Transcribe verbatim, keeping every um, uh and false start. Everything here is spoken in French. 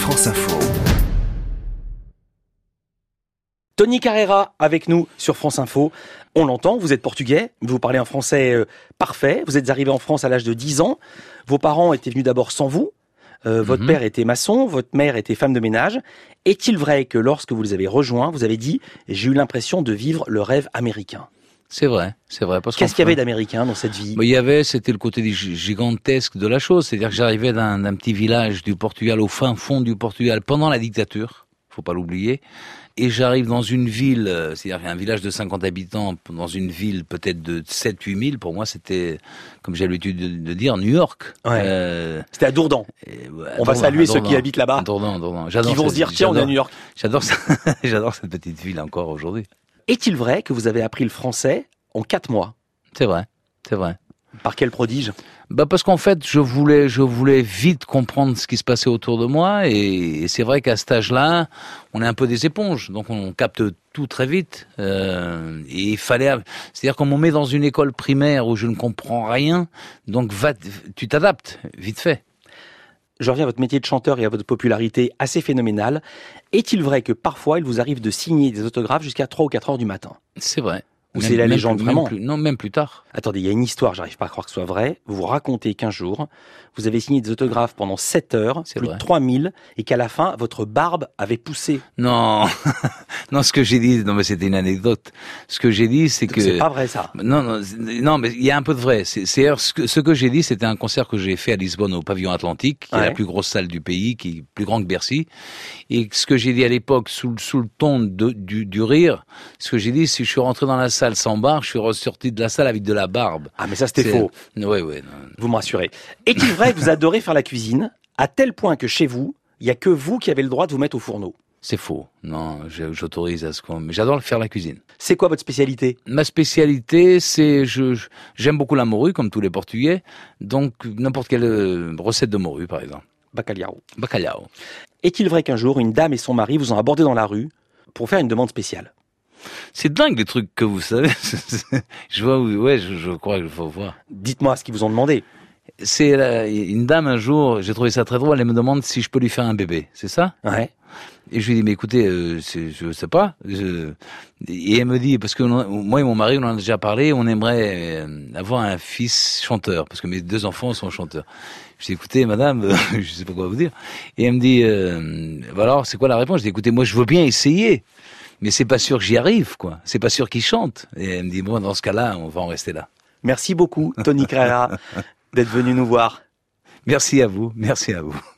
France Info. Tony Carreira avec nous sur France Info. On l'entend, vous êtes portugais, vous parlez un français euh, parfait, vous êtes arrivé en France à l'âge de dix ans, vos parents étaient venus d'abord sans vous, euh, votre mm-hmm. père était maçon, votre mère était femme de ménage. Est-il vrai que lorsque vous les avez rejoints, vous avez dit « j'ai eu l'impression de vivre le rêve américain » ? C'est vrai, c'est vrai. Parce Qu'est-ce qu'il y avait d'américain dans cette vie ? bah, Il y avait, c'était le côté gigantesque de la chose. C'est-à-dire que j'arrivais d'un, d'un petit village du Portugal, au fin fond du Portugal, pendant la dictature, faut pas l'oublier. Et j'arrive dans une ville, c'est-à-dire un village de cinquante habitants, dans une ville peut-être de sept à huit mille. Pour moi, c'était, comme j'ai l'habitude de, de dire, New York. Ouais. Euh, c'était à Dourdan. Et, ouais, on Dourdan, va saluer ceux qui habitent là-bas. Dourdan, Dourdan. J'adore qui vont cette, se dire, tiens, on est à New York. J'adore, j'adore cette petite ville encore aujourd'hui. Est-il vrai que vous avez appris le français en quatre mois ? C'est vrai, c'est vrai. Par quel prodige ? Bah parce qu'en fait, je voulais, je voulais vite comprendre ce qui se passait autour de moi, et, et c'est vrai qu'à cet âge-là, on est un peu des éponges, donc on capte tout très vite. Euh, et il fallait, c'est-à-dire qu'on me met dans une école primaire où je ne comprends rien, donc va, tu t'adaptes vite fait. Je reviens à votre métier de chanteur et à votre popularité assez phénoménale. Est-il vrai que parfois il vous arrive de signer des autographes jusqu'à trois ou quatre heures du matin ? C'est vrai. Ou c'est la légende plus, vraiment même plus, Non, même plus tard. Attendez, il y a une histoire, j'arrive pas à croire que ce soit vrai. Vous vous racontez qu'un jour, vous avez signé des autographes pendant sept heures, c'est plus vrai. de trois mille, et qu'à la fin, votre barbe avait poussé. Non, non, ce que j'ai dit, non mais c'était une anecdote. Ce que j'ai dit, c'est que... C'est pas vrai ça. Non, non, non, mais il y a un peu de vrai. C'est, c'est ce que, ce que j'ai dit, c'était un concert que j'ai fait à Lisbonne au Pavillon Atlantique, qui ouais. est la plus grosse salle du pays, qui est plus grande que Bercy. Et ce que j'ai dit à l'époque, sous, sous le ton de, du, du rire, ce que j'ai dit, c'est que je suis rentré dans la salle sans barbe, je suis ressorti de la salle avec de la barbe. Ah, mais ça, c'était c'est... faux. Oui, oui. Non. Vous me rassurez. Est-il vrai que vous adorez faire la cuisine, à tel point que chez vous, il n'y a que vous qui avez le droit de vous mettre au fourneau ? C'est faux. Non, j'autorise à ce qu'on... Mais j'adore faire la cuisine. C'est quoi votre spécialité ? Ma spécialité, c'est... Je, je, j'aime beaucoup la morue, comme tous les Portugais. Donc, n'importe quelle recette de morue, par exemple. Bacalhau. Bacalhau. Est-il vrai qu'un jour, une dame et son mari vous ont abordé dans la rue pour faire une demande spéciale ? C'est dingue les trucs que vous savez. je vois, ouais, je, je crois qu'il faut voir. Dites-moi ce qu'ils vous ont demandé. C'est la, une dame un jour, j'ai trouvé ça très drôle, elle me demande si je peux lui faire un bébé, c'est ça ? Ouais. Et je lui dis, mais écoutez, euh, c'est, je sais pas. Je... Et elle me dit, parce que moi et mon mari, on en a déjà parlé, on aimerait avoir un fils chanteur, parce que mes deux enfants sont chanteurs. Je dis, écoutez, madame, je sais pas quoi vous dire. Et elle me dit, euh, alors, c'est quoi la réponse ? Je dis, écoutez, moi, je veux bien essayer. Mais c'est pas sûr que j'y arrive, quoi. C'est pas sûr qu'il chante. Et elle me dit, bon, dans ce cas-là, on va en rester là. Merci beaucoup, Tony Carreira, d'être venu nous voir. Merci à vous, merci à vous.